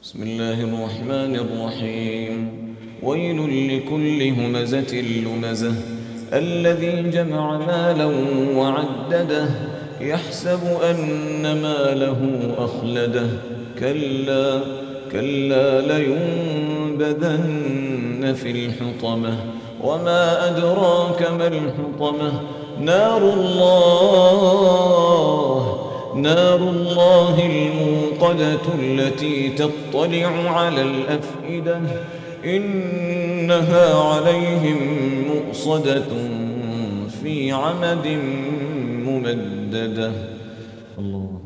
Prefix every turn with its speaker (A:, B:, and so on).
A: بسم الله الرحمن الرحيم. ويل لكل همزة لمزة الذي جمع مالا وعدده يحسب أن ماله أخلده كلا لينبذن في الحطمة وما أدراك ما الحطمة نار الله الموقدة التي تطلع على الأفئدة إنها عليهم مؤصدة في عمد ممددة. الله